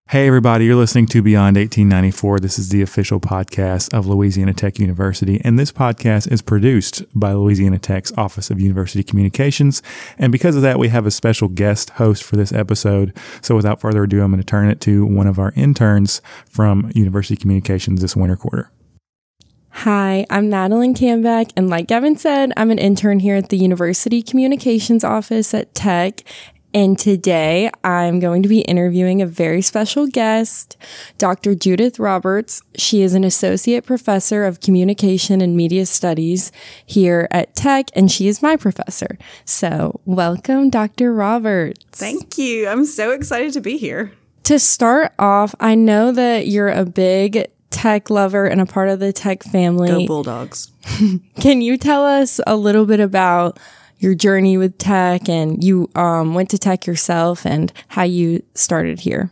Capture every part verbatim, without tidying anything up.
Hey everybody, you're listening to Beyond eighteen ninety-four. This is the official podcast of Louisiana Tech University, and this podcast is produced by Louisiana Tech's Office of University Communications. And because of that, we have a special guest host for this episode. So without further ado, I'm going to turn it to one of our interns from University Communications this winter quarter. Hi, I'm Madeline Cambeck, and like Gavin said, I'm an intern here at the University Communications Office at Tech. And today I'm going to be interviewing a very special guest, Doctor Judith Roberts. She is an associate professor of communication and media studies here at Tech, and she is my professor. So welcome, Doctor Roberts. Thank you. I'm so excited to be here. To start off, I know that you're a big Tech lover and a part of the Tech family. Go Bulldogs. Can you tell us a little bit about your journey with Tech, and you um, went to Tech yourself, and how you started here?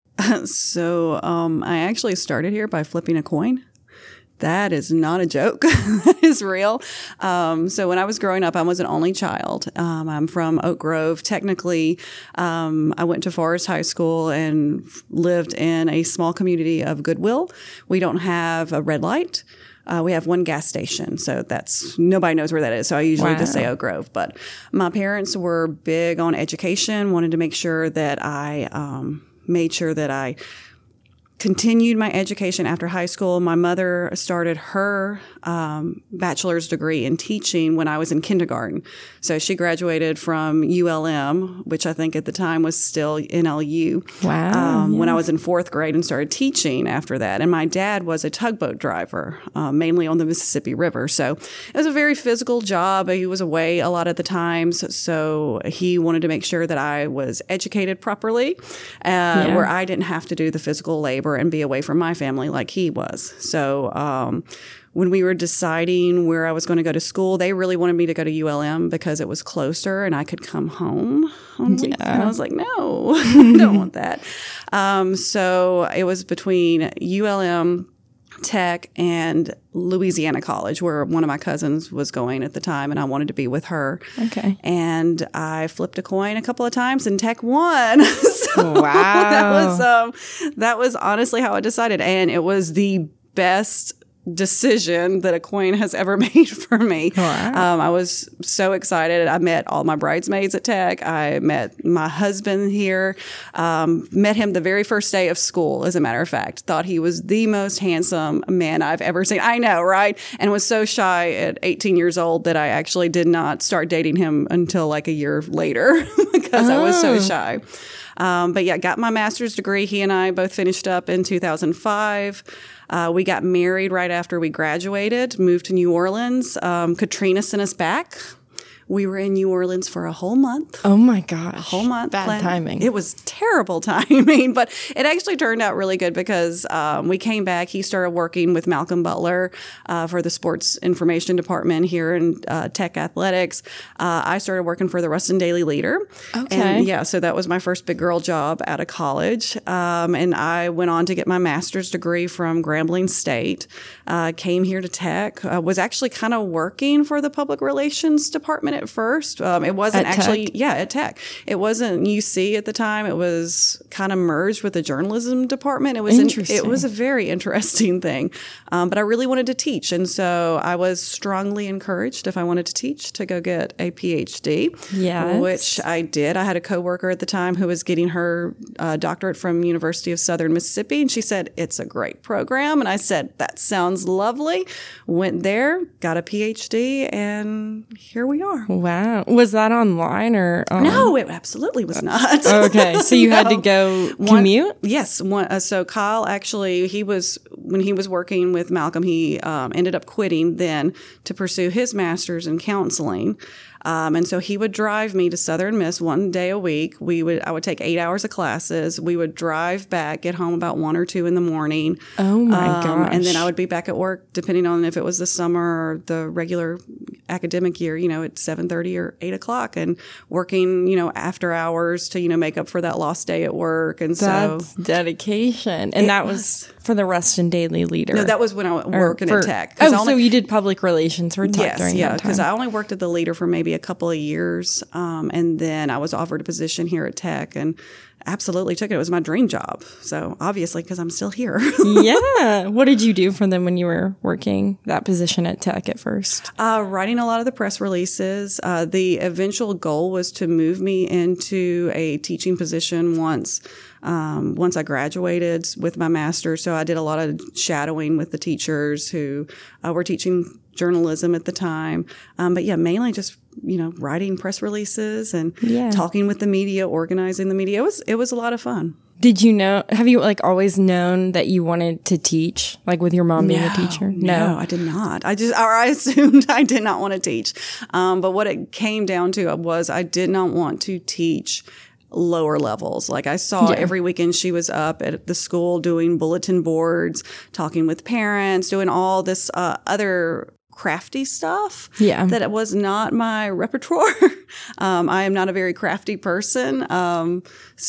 So um, I actually started here by flipping a coin. That is not a joke. That is real. Um, so when I was growing up, I was an only child. Um, I'm from Oak Grove. Technically, um, I went to Forest High School and lived in a small community of Goodwill. We don't have a red light. Uh, we have one gas station, so that's nobody knows where that is. So I usually Wow. just say Oak Grove. But my parents were big on education, wanted to make sure that I um, made sure that I continued my education after high school. My mother started her um, bachelor's degree in teaching when I was in kindergarten. So she graduated from U L M, which I think at the time was still N L U. Wow. Um, yeah. When I was in fourth grade and started teaching after that. And my dad was a tugboat driver, uh, mainly on the Mississippi River. So it was a very physical job. He was away a lot at the times. So he wanted to make sure that I was educated properly, uh, Yeah. where I didn't have to do the physical labor and be away from my family like he was. So um, when we were deciding where I was going to go to school, they really wanted me to go to U L M because it was closer and I could come home. On Yeah. And I was like, no, I don't want that. Um, so it was between U L M, Tech, and Louisiana College, where one of my cousins was going at the time, and I wanted to be with her. Okay. And I flipped a coin a couple of times, and Tech won. So Wow. that was um, that was honestly how I decided, and it was the best decision that a coin has ever made for me. Wow. Um, I was so excited. I met all my bridesmaids at Tech. I met my husband here. Um, met him the very first day of school, as a matter of fact. Thought he was the most handsome man I've ever seen. I know, right? And was so shy at eighteen years old that I actually did not start dating him until like a year later because Oh. I was so shy. Um, but yeah, got my master's degree. He and I both finished up in two thousand five. Uh, we got married right after we graduated, moved to New Orleans. Um, Katrina sent us back. We were in New Orleans for a whole month. Oh my gosh. A whole month. Bad plan- timing. It was terrible timing, but it actually turned out really good because um, we came back. He started working with Malcolm Butler uh, for the sports information department here in uh, Tech Athletics. Uh, I started working for the Ruston Daily Leader. Okay. And yeah, so that was my first big girl job out of college. Um, and I went on to get my master's degree from Grambling State. Uh, came here to Tech. Uh, was actually kind of working for the public relations department at first. Um, it wasn't At actually, Tech? yeah, at Tech. It wasn't U C at the time. It was kind of merged with the journalism department. It was in- Interesting. it was a very interesting thing. Um, but I really wanted to teach, and so I was strongly encouraged if I wanted to teach to go get a P H D. Yes. Which I did. I had a coworker at the time who was getting her uh, doctorate from University of Southern Mississippi, and she said it's a great program, and I said that sounds lovely. Went there, got a P H D, and here we are. Wow. Was that online or? Um, No, it absolutely was not. Okay. So you had to No. go One- commute? Yes. One, uh, so Kyle actually, he was, when he was working with Malcolm, he um, ended up quitting then to pursue his master's in counseling. Um, and so he would drive me to Southern Miss one day a week. We would, I would take eight hours of classes. We would drive back, get home about one or two in the morning. Oh my Um, gosh. And then I would be back at work, depending on if it was the summer or the regular academic year, you know, at seven thirty or eight o'clock, and working, you know, after hours to, you know, make up for that lost day at work. And That's so dedication. And It that was for the Ruston Daily Leader. no, that was when I was Or working for- at Tech. 'Cause Oh, I only- so you did public relations for Tech Yes, during yeah, that time. because I only worked at the Leader for maybe maybe a couple of years. Um, and then I was offered a position here at Tech and absolutely took it. It was my dream job. So obviously, because I'm still here. Yeah. What did you do for them when you were working that position at Tech at first? Uh, writing a lot of the press releases. Uh, the eventual goal was to move me into a teaching position once um, once I graduated with my master's. So I did a lot of shadowing with the teachers who uh, were teaching journalism at the time. Um, but yeah, mainly just, you know, writing press releases and yeah. talking with the media, organizing the media. It was, it was a lot of fun. Did you know, have you like always known that you wanted to teach, like with your mom being no, a teacher? No, I did not. I just, or I assumed I did not want to teach. Um, but what it came down to was I did not want to teach lower levels. Like I saw yeah. every weekend she was up at the school doing bulletin boards, talking with parents, doing all this uh, other crafty stuff yeah. that it was not my repertoire. um, I am not a very crafty person. Um,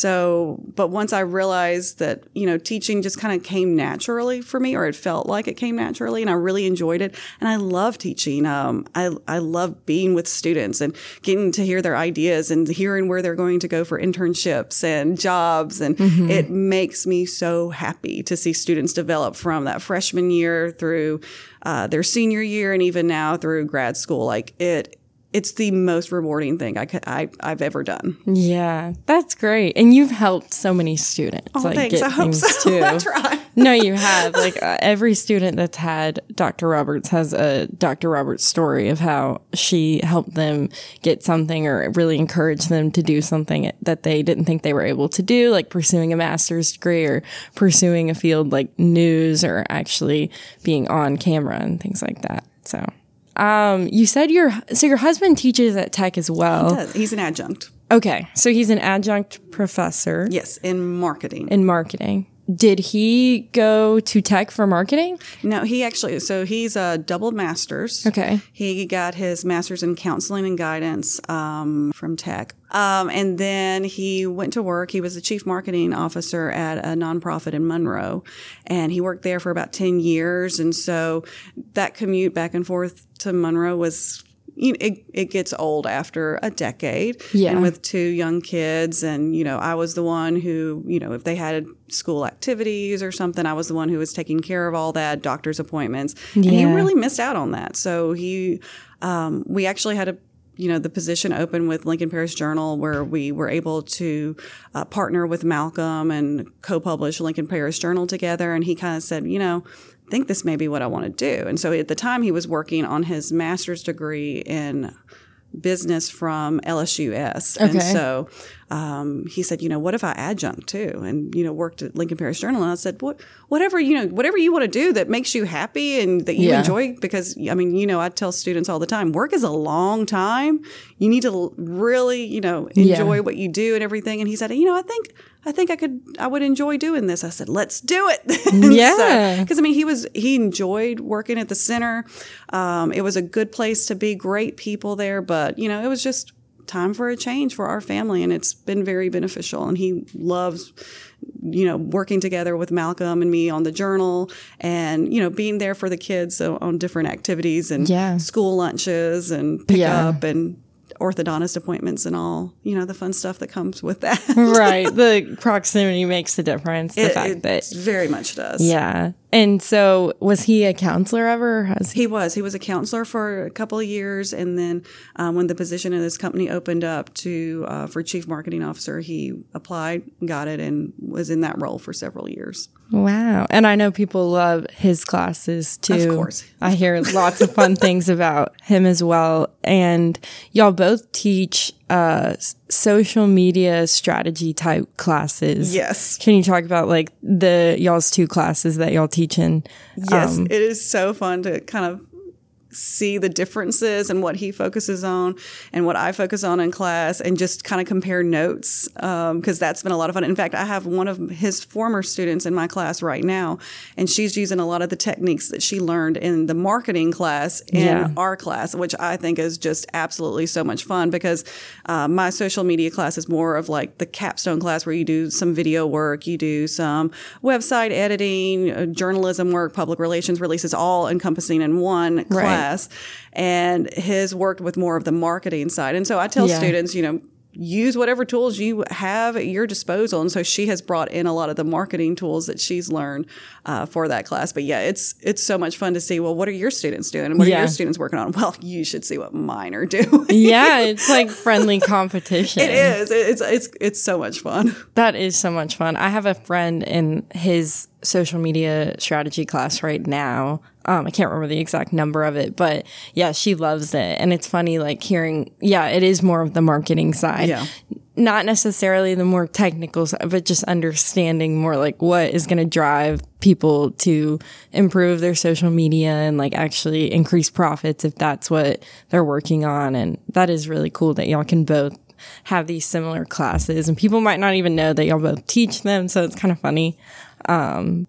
so, but once I realized that, you know, teaching just kind of came naturally for me, or it felt like it came naturally, and I really enjoyed it. And I love teaching. Um, I, I love being with students and getting to hear their ideas and hearing where they're going to go for internships and jobs. And mm-hmm. it makes me so happy to see students develop from that freshman year through Uh, their senior year and even now through grad school. Like it, it's the most rewarding thing I could, I, I've ever done. Yeah, that's great. And you've helped so many students. Oh, like, thanks. Get I hope things so. Too. That's right. No, you have. Like uh, every student that's had Doctor Roberts has a Doctor Roberts story of how she helped them get something or really encouraged them to do something that they didn't think they were able to do, like pursuing a master's degree or pursuing a field like news or actually being on camera and things like that. So. Um, you said your, so your husband teaches at Tech as well. He does. He's an adjunct. Okay. So he's an adjunct professor. Yes. In marketing. In marketing. Did he go to Tech for marketing? No, he actually, so he's a double master's. Okay. He got his master's in counseling and guidance um, from Tech. Um, and then he went to work. He was the chief marketing officer at a nonprofit in Monroe. And he worked there for about ten years. And so that commute back and forth to Monroe was, you know, it, it gets old after a decade. Yeah. And with two young kids. And, you know, I was the one who, you know, if they had school activities or something, I was the one who was taking care of all that, doctor's appointments. Yeah. And he really missed out on that. So he, um, we actually had a, you know, the position open with Lincoln Parish Journal where we were able to uh, partner with Malcolm and co-publish Lincoln Parish Journal together. And he kind of said, you know, I think this may be what I want to do. And so at the time he was working on his master's degree in business from L S U S. Okay. And so um, he said, you know, what if I adjunct too? And, you know, worked at Lincoln Parish Journal. And I said, what, whatever, you know, whatever you want to do that makes you happy and that you yeah. enjoy, because, I mean, you know, I tell students all the time, work is a long time. You need to really, you know, enjoy yeah. what you do and everything. And he said, you know, I think, I think I could, I would enjoy doing this. I said, let's do it. Yeah. So, 'cause I mean, he was, he enjoyed working at the center. Um, it was a good place to be, great people there, but you know, it was just time for a change for our family. And it's been very beneficial. And he loves, you know, working together with Malcolm and me on the journal and, you know, being there for the kids on different activities and yeah. school lunches and pick yeah. up and orthodontist appointments and all, you know, the fun stuff that comes with that. Right. The proximity makes the difference. The it, fact it that very much does. Yeah. And so was he a counselor ever? Or has he-, he was. He was a counselor for a couple of years. And then um, when the position in this company opened up to uh, for chief marketing officer, he applied, got it, and was in that role for several years. Wow. And I know people love his classes too. Of course. I hear lots of fun things about him as well. And y'all both teach uh, social media strategy type classes. Yes. Can you talk about like the y'all's two classes that y'all teach in? Yes. Um, it is so fun to kind of see the differences and what he focuses on and what I focus on in class and just kind of compare notes because um, that's been a lot of fun. In fact, I have one of his former students in my class right now, and she's using a lot of the techniques that she learned in the marketing class in Yeah. our class, which I think is just absolutely so much fun because uh, my social media class is more of like the capstone class where you do some video work, you do some website editing, uh, journalism work, public relations releases, all encompassing in one class. class. And his worked with more of the marketing side. And so I tell Yeah. students, you know, use whatever tools you have at your disposal. And so she has brought in a lot of the marketing tools that she's learned uh, for that class. But yeah, it's it's so much fun to see, well, what are your students doing? And what Yeah. are your students working on? Well, you should see what mine are doing. Yeah, it's like friendly competition. It is. It's, it's, it's so much fun. That is so much fun. I have a friend in his social media strategy class right now. Um, I can't remember the exact number of it, but yeah, she loves it. And it's funny, like hearing, yeah, it is more of the marketing side. Yeah. Not necessarily the more technical side, but just understanding more like what is going to drive people to improve their social media and like actually increase profits if that's what they're working on. And that is really cool that y'all can both have these similar classes, and people might not even know that y'all both teach them. So it's kind of funny. Um,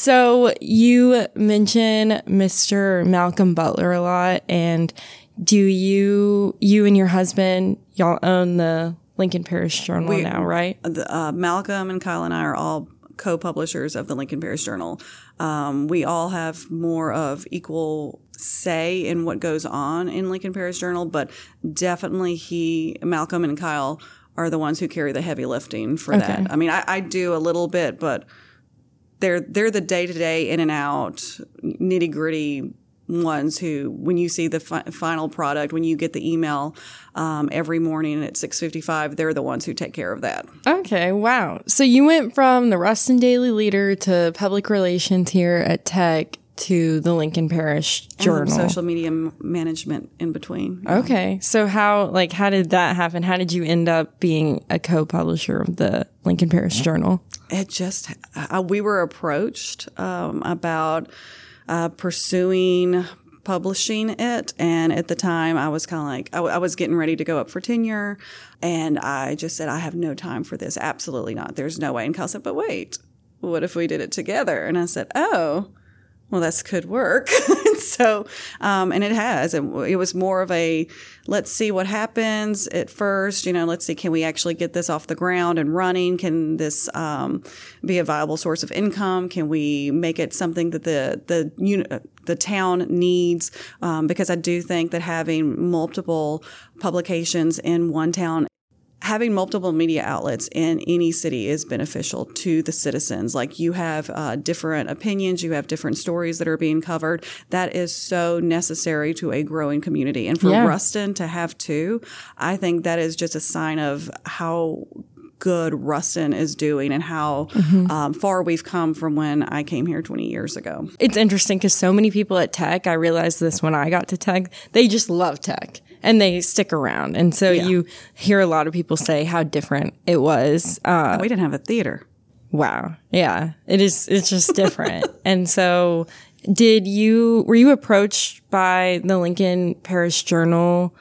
so you mention Mister Malcolm Butler a lot, and do you, you and your husband, y'all own the Lincoln Parish Journal We- now, right? The, uh, Malcolm and Kyle and I are all co-publishers of the Lincoln Parish Journal. Um, we all have more of equal say in what goes on in Lincoln Parish Journal, but definitely he, Malcolm and Kyle are the ones who carry the heavy lifting for Okay. that. I mean, I, I do a little bit, but they're they're the day-to-day in and out nitty-gritty ones who, when you see the fi- final product, when you get the email um, every morning at six fifty-five, they're the ones who take care of that. Okay, wow. So you went from the Ruston Daily Leader to public relations here at Tech to the Lincoln Parish Journal. And social media m- management in between. Yeah. Okay. So how, like, how did that happen? How did you end up being a co-publisher of the Lincoln Parish Journal? It just, uh, we were approached um, about uh, pursuing publishing it. And at the time, I was kind of like, I, w- I was getting ready to go up for tenure. And I just said, I have no time for this. Absolutely not. There's no way. And Kyle said, but wait, what if we did it together? And I said, oh, well, this could work. so, um, and it has. It, it was more of a, let's see what happens at first. You know, let's see, can we actually get this off the ground and running? Can this um, be a viable source of income? Can we make it something that the the uni- the town needs? Um, because I do think that having multiple publications in one town, having multiple media outlets in any city is beneficial to the citizens. Like, you have uh, different opinions, you have different stories that are being covered. That is so necessary to a growing community. And for Yeah. Ruston to have two, I think that is just a sign of how good Ruston is doing and how um, far we've come from when I came here twenty years ago. It's interesting because so many people at Tech, I realized this when I got to Tech, they just love Tech and they stick around. And so Yeah. you hear a lot of people say how different it was. Uh, we didn't have a theater. Wow. Yeah. It is, it's just different. And so did you, were you approached by the Lincoln Parish Journal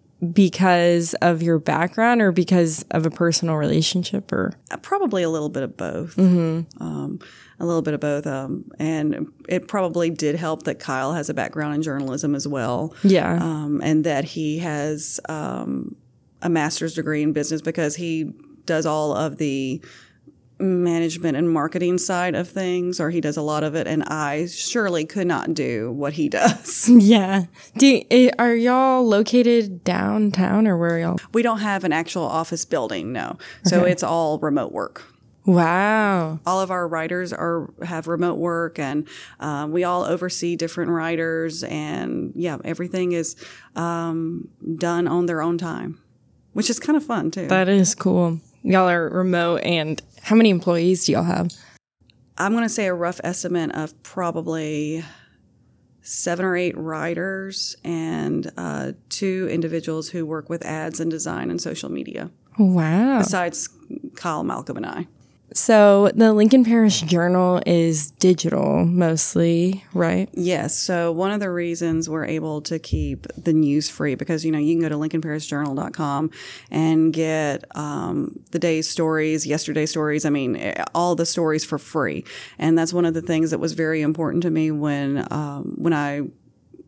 because of your background or because of a personal relationship, or? Uh, Probably a little bit of both. Mm-hmm. Um, a little bit of both. Um, and it probably did help that Kyle has a background in journalism as well. Yeah. Um, and that he has um, a master's degree in business, because he does all of the management and marketing side of things, or he does a lot of it. And I surely could not do what he does. Yeah. Do eh, are y'all located downtown, or where are y'all? We don't have an actual office building, no. So Okay. it's all remote work. Wow. All of our writers are have remote work, and um, we all oversee different writers, and yeah, everything is um, done on their own time, which is kind of fun too. That is cool. Y'all are remote, and how many employees do y'all have? I'm going to say a rough estimate of probably seven or eight writers and uh, two individuals who work with ads and design and social media, Wow. besides Kyle, Malcolm, and I. So the Lincoln Parish Journal is digital mostly, right? Yes. So one of the reasons we're able to keep the news free, because, you know, you can go to lincoln parish journal dot com and get um, the day's stories, yesterday's stories. I mean, all the stories for free. And that's one of the things that was very important to me when um, when I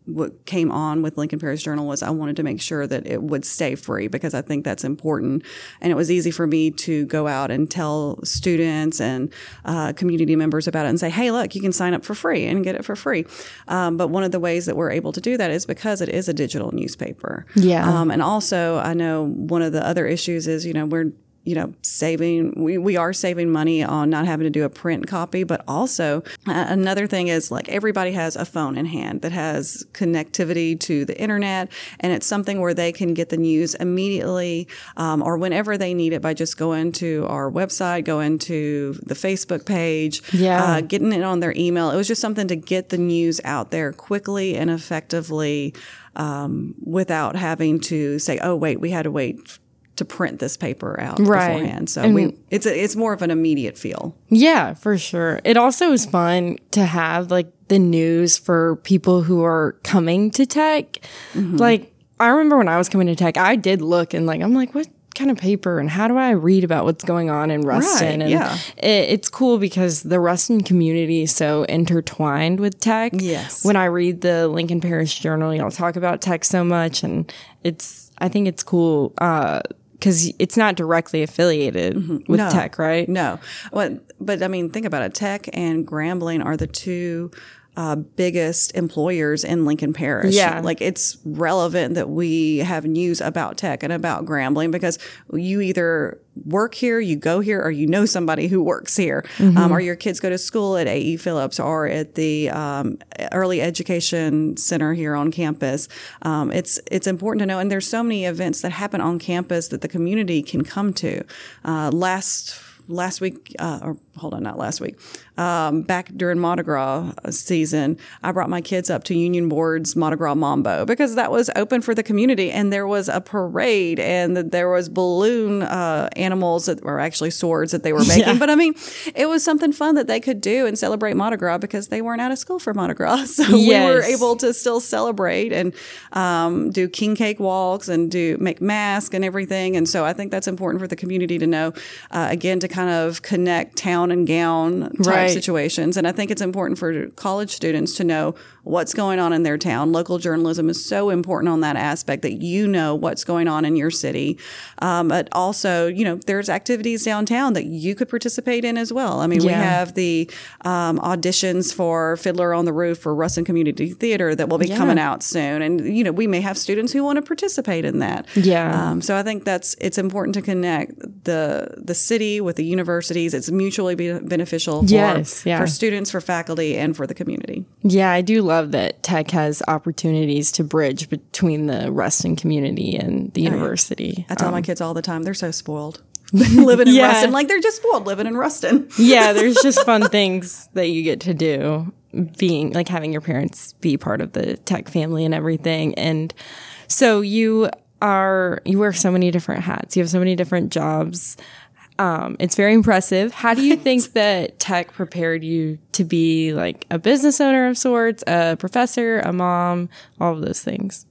what came on with Lincoln Parish Journal was I wanted to make sure that it would stay free, because I think that's important. And it was easy for me to go out and tell students and uh, community members about it and say, hey, look, you can sign up for free and get it for free. Um, but one of the ways that we're able to do that is because it is a digital newspaper. Yeah. Um, and also, I know one of the other issues is, you know, we're you know, saving, we, we are saving money on not having to do a print copy, but also uh, another thing is like everybody has a phone in hand that has connectivity to the internet, and it's something where they can get the news immediately um, or whenever they need it by just going to our website, going to the Facebook page, yeah. uh, getting it on their email. It was just something to get the news out there quickly and effectively um, without having to say, oh, wait, we had to wait to print this paper out right. beforehand. So and we, it's a, it's more of an immediate feel. Yeah, for sure. It also is fun to have like the news for people who are coming to Tech. Mm-hmm. Like I remember when I was coming to Tech, I did look and like, I'm like, what kind of paper and how do I read about what's going on in Ruston? Right, and yeah. it, it's cool because the Ruston community is so intertwined with Tech. Yes. When I read the Lincoln Parish Journal, y'all talk about Tech so much, and it's, I think it's cool, uh, because it's not directly affiliated mm-hmm. with no, Tech, right? No. Well, but I mean, think about it. Tech and Grambling are the two uh, biggest employers in Lincoln Parish. Yeah. Like it's relevant that we have news about Tech and about Grambling because you either work here, you go here, or you know somebody who works here, mm-hmm. um, or your kids go to school at A E Phillips or at the um, Early Education Center here on campus. Um, it's it's important to know, and there's so many events that happen on campus that the community can come to. Uh, last last week, uh, or hold on, not last week, um, back during Mardi Gras season, I brought my kids up to Union Board's Mardi Gras Mambo because that was open for the community, and there was a parade, and there was balloon uh, animals that were actually swords that they were making. Yeah. But I mean, it was something fun that they could do and celebrate Mardi Gras because they weren't out of school for Mardi Gras. So yes. we were able to still celebrate and um, do king cake walks and do make masks and everything. And so I think that's important for the community to know, uh, again, to kind of connect town and gown type right. situations. And I think it's important for college students to know what's going on in their town. Local journalism is so important on that aspect that you know what's going on in your city. Um, but also, you know, there's activities downtown that you could participate in as well. I mean, yeah. we have the um, auditions for Fiddler on the Roof for Ruston Community Theater that will be yeah. coming out soon. And, you know, we may have students who want to participate in that. Yeah. Um, so I think that's, it's important to connect the, the city with the universities. It's mutually be beneficial for, yes, yeah. for students, for faculty, and for the community. Yeah, I do love that Tech has opportunities to bridge between the Ruston community and the university. I tell um, my kids all the time, they're so spoiled living in yeah. Ruston. Like, they're just spoiled living in Ruston. Yeah, there's just fun things that you get to do, being like having your parents be part of the Tech family and everything. And so you are, you wear so many different hats. You have so many different jobs. Um, it's very impressive. How do you think that Tech prepared you to be like a business owner of sorts, a professor, a mom, all of those things?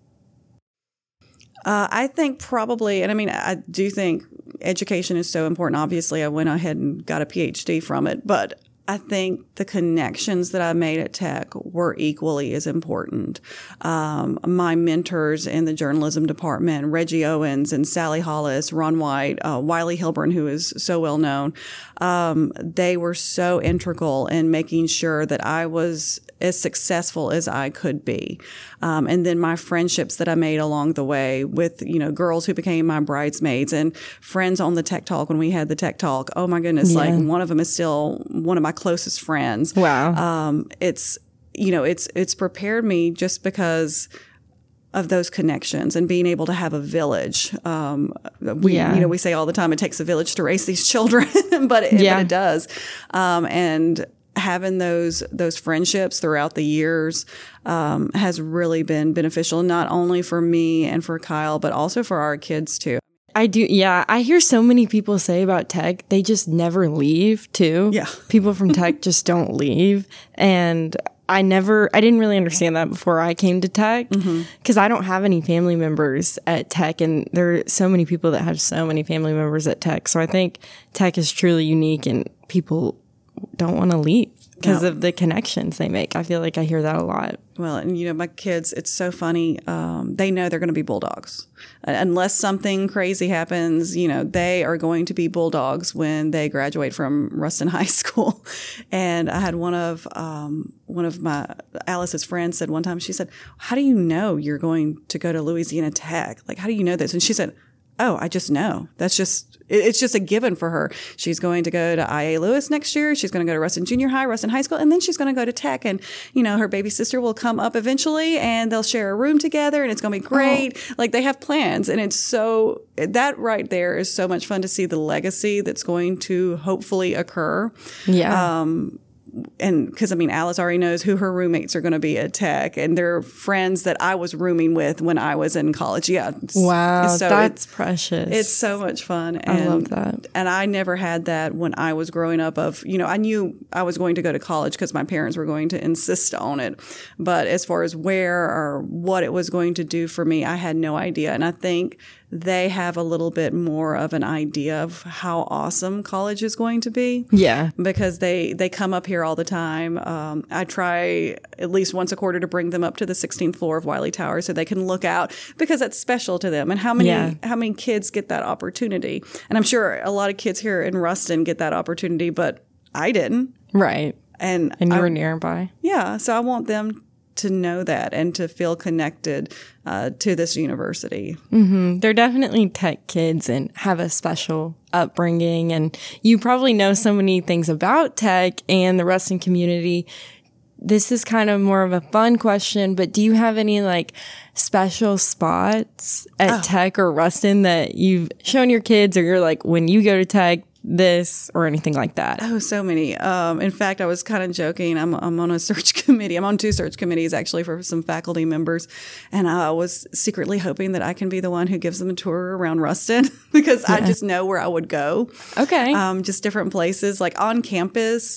Uh, I think probably, and I mean, I do think education is so important. Obviously, I went ahead and got a P H D from it, but I think the connections that I made at Tech were equally as important. Um, my mentors in the journalism department, Reggie Owens and Sally Hollis, Ron White, uh, Wiley Hilburn, who is so well known, um, they were so integral in making sure that I was as successful as I could be. Um, and then my friendships that I made along the way with, you know, girls who became my bridesmaids and friends on the Tech Talk when we had the Tech Talk. Oh my goodness. Yeah. Like one of them is still one of my closest friends. Wow. Um, it's, you know, it's, it's prepared me just because of those connections and being able to have a village. Um, we, yeah. you know, we say all the time, it takes a village to raise these children, but, it, yeah. but it does. Um, and having those those friendships throughout the years um, has really been beneficial, not only for me and for Kyle, but also for our kids too. I do. Yeah. I hear so many people say about Tech, they just never leave too. Yeah. People from Tech just don't leave. And I never, I didn't really understand that before I came to Tech because mm-hmm. I don't have any family members at Tech, and there are so many people that have so many family members at Tech. So I think Tech is truly unique, and people don't want to leave because No. of the connections they make. I feel like I hear that a lot. Well, and you know, my kids, it's so funny. Um, they know they're going to be Bulldogs. Uh, unless something crazy happens, you know, they are going to be Bulldogs when they graduate from Ruston High School. And I had one of um, one of my Alice's friends said one time, she said, "How do you know you're going to go to Louisiana Tech? Like, how do you know this?" And she said, "Oh, I just know. That's just, it's just a given for her. She's going to go to I A Lewis next year. She's going to go to Ruston Junior High, Ruston High School, and then she's going to go to Tech. And, you know, her baby sister will come up eventually and they'll share a room together and it's going to be great." Oh. Like, they have plans. And it's so, that right there is so much fun to see the legacy that's going to hopefully occur. Yeah. Um, and because, I mean, Alice already knows who her roommates are going to be at Tech, and they're friends that I was rooming with when I was in college. Yeah. Wow. So that's precious. It's so much fun. And, I love that. And I never had that when I was growing up of, you know, I knew I was going to go to college because my parents were going to insist on it. But as far as where or what it was going to do for me, I had no idea. And I think they have a little bit more of an idea of how awesome college is going to be. Yeah. Because they, they come up here all the time. Um, I try at least once a quarter to bring them up to the sixteenth floor of Wiley Tower so they can look out, because that's special to them. And how many, yeah. how many kids get that opportunity? And I'm sure a lot of kids here in Ruston get that opportunity, but I didn't. Right. And, and you I, were nearby. Yeah. So I want them to know that and to feel connected uh, to this university. Mm-hmm. They're definitely Tech kids and have a special upbringing. And you probably know so many things about Tech and the Ruston community. This is kind of more of a fun question, but do you have any like special spots at oh. Tech or Ruston that you've shown your kids, or you're like, when you go to Tech, this or anything like that? Oh, so many. Um, in fact, I was kind of joking. I'm, I'm on a search committee. I'm on two search committees actually for some faculty members. And I was secretly hoping that I can be the one who gives them a tour around Ruston because yeah. I just know where I would go. Okay. Um, just different places like on campus.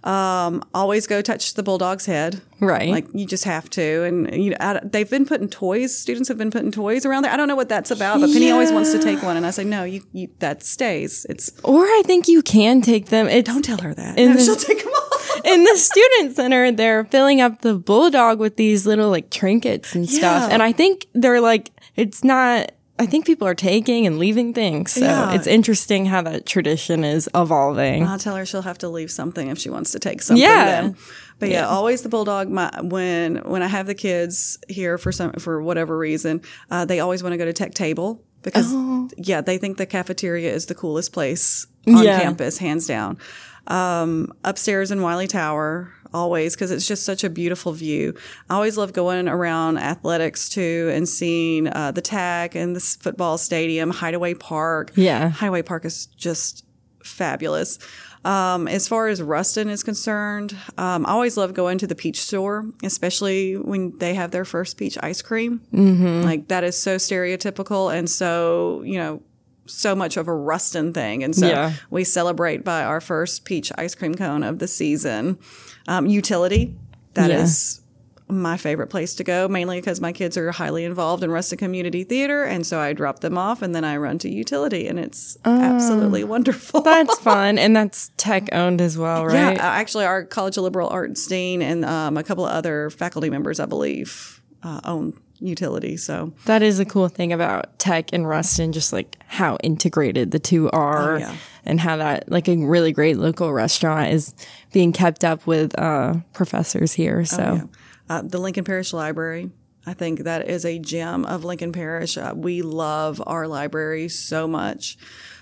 Um, always go touch the Bulldog's head. Right. Like you just have to. And, you know, I, they've been putting toys. Students have been putting toys around there. I don't know what that's about, but Penny yeah. always wants to take one. And I say, no, you, you, that stays. It's. Or I think you can take them. It's, don't tell her that. No, the, she'll take them all. In the student center, they're filling up the Bulldog with these little like trinkets and stuff. Yeah. And I think they're like, it's not, I think people are taking and leaving things. So yeah. it's interesting how that tradition is evolving. I'll tell her she'll have to leave something if she wants to take something. Yeah. Then. But yeah, yeah, always the Bulldog. My, when when I have the kids here for some for whatever reason, uh, they always want to go to Tech Table because oh. yeah, they think the cafeteria is the coolest place on yeah. campus, hands down. Um, upstairs in Wiley Tower. Always, because it's just such a beautiful view. I always love going around athletics too and seeing uh, the Tech and the football stadium, Hideaway Park. Yeah. Hideaway Park is just fabulous. Um, as far as Ruston is concerned, um, I always love going to the Peach Store, especially when they have their first peach ice cream. Mm-hmm. Like that is so stereotypical and so, you know, so much of a Ruston thing. And so yeah. we celebrate by our first peach ice cream cone of the season. Um, utility, that yeah. is my favorite place to go, mainly because my kids are highly involved in Ruston Community Theater. And so I drop them off and then I run to Utility and it's uh, absolutely wonderful. That's fun. And that's Tech owned as well, right? Yeah. Actually, our College of Liberal Arts Dean and um, a couple of other faculty members, I believe, uh, own Utility. So that is a cool thing about Tech and Ruston, just like how integrated the two are. Oh, yeah. And how that, like a really great local restaurant is being kept up with uh, professors here. So, oh, yeah. uh, the Lincoln Parish Library, I think that is a gem of Lincoln Parish. Uh, we love our library so much.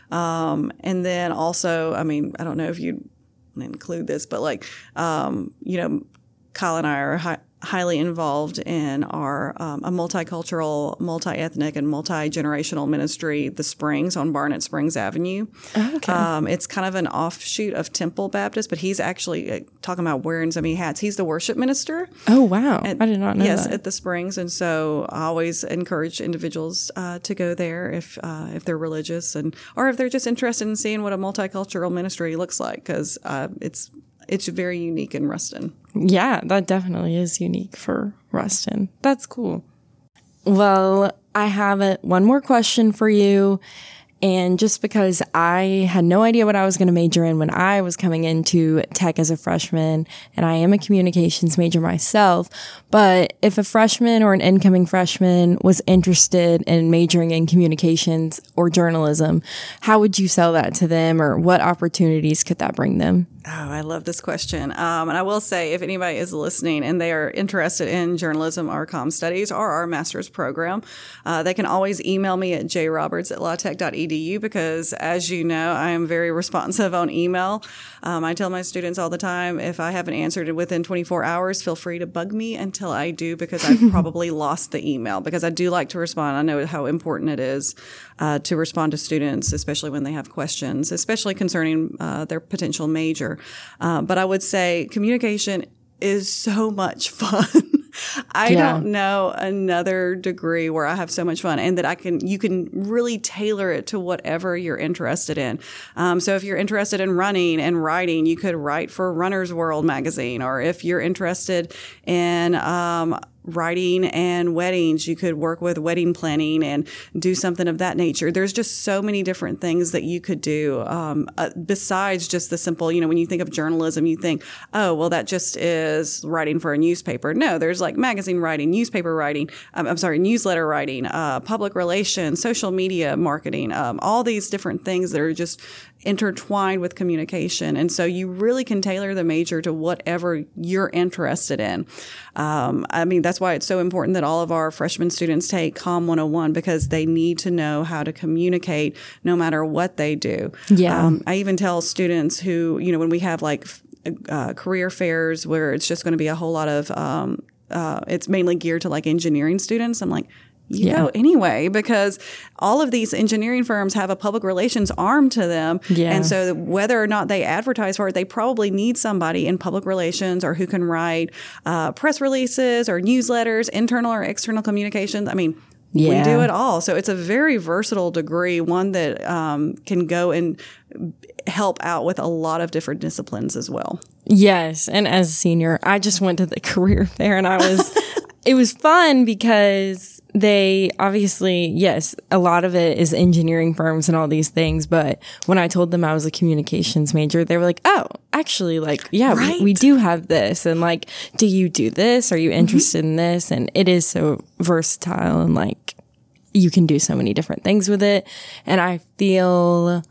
Um, and then also, I mean, I don't know if you'd include this, but like, um, you know, Kyle and I are hi- highly involved in our um, a multicultural, multi-ethnic, and multi-generational ministry, The Springs on Barnett Springs Avenue. Oh, okay. Um, it's kind of an offshoot of Temple Baptist, but he's actually uh, talking about wearing so many hats. He's the worship minister. Oh, wow. At, I did not know yes, that. at The Springs. And so I always encourage individuals uh, to go there if uh, if they're religious and or if they're just interested in seeing what a multicultural ministry looks like, because uh, it's It's very unique in Ruston. Yeah, that definitely is unique for Ruston. That's cool. Well, I have a, one more question for you. And just because I had no idea what I was going to major in when I was coming into tech as a freshman, and I am a communications major myself, but if a freshman or an incoming freshman was interested in majoring in communications or journalism, how would you sell that to them, or what opportunities could that bring them? Oh, I love this question. Um, and I will say, if anybody is listening and they are interested in journalism or comm studies or our master's program, uh, they can always email me at j roberts at latech dot e d u, because, as you know, I am very responsive on email. Um, I tell my students all the time, if I haven't answered it within twenty-four hours, feel free to bug me until I do, because I've probably lost the email, because I do like to respond. I know how important it is uh, to respond to students, especially when they have questions, especially concerning uh, their potential major. Uh, but I would say communication is so much fun. I Yeah. don't know another degree where I have so much fun, and that I can, you can really tailor it to whatever you're interested in. Um, so if you're interested in running and writing, you could write for Runner's World magazine. Or if you're interested in, um, writing and weddings, you could work with wedding planning and do something of that nature. There's just so many different things that you could do, um, uh, besides just the simple, you know, when you think of journalism, you think, oh, well, that just is writing for a newspaper. No, there's like magazine writing, newspaper writing, um, I'm sorry, newsletter writing, uh, public relations, social media marketing, um, all these different things that are just intertwined with communication. And so you really can tailor the major to whatever you're interested in. Um, I mean, that's why it's so important that all of our freshman students take Comm one oh one, because they need to know how to communicate no matter what they do. Yeah. Um, I even tell students who, you know, when we have like uh, career fairs where it's just going to be a whole lot of, um, uh, it's mainly geared to like engineering students. I'm like, you Yeah. go anyway, because all of these engineering firms have a public relations arm to them. Yeah. And so whether or not they advertise for it, they probably need somebody in public relations or who can write uh, press releases or newsletters, internal or external communications. I mean, Yeah. we do it all. So it's a very versatile degree, one that um, can go and help out with a lot of different disciplines as well. Yes. And as a senior, I just went to the career fair, and I was, it was fun because they obviously, yes, a lot of it is engineering firms and all these things. But when I told them I was a communications major, they were like, oh, actually, like, yeah, Right. we, we do have this. And like, do you do this? Are you interested in this? And it is so versatile, and like, you can do so many different things with it. And I feel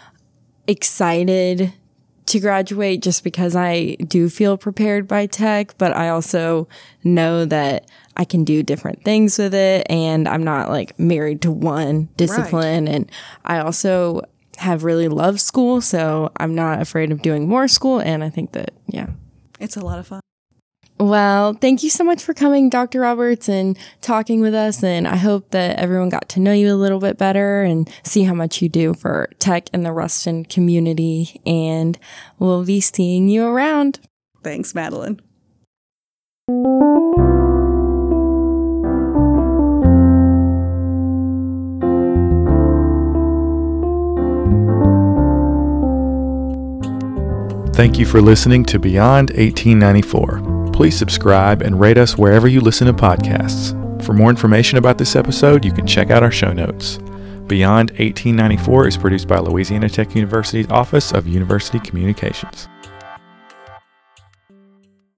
excited to graduate just because I do feel prepared by tech, but I also know that I can do different things with it, and I'm not like married to one discipline. Right. And I also have really loved school, so I'm not afraid of doing more school. And I think that, yeah. It's a lot of fun. Well, thank you so much for coming, Doctor Roberts, and talking with us. And I hope that everyone got to know you a little bit better and see how much you do for tech in the Ruston community. And we'll be seeing you around. Thanks, Madeline. Thank you for listening to Beyond eighteen ninety-four. Please subscribe and rate us wherever you listen to podcasts. For more information about this episode, you can check out our show notes. Beyond eighteen ninety-four is produced by Louisiana Tech University's Office of University Communications.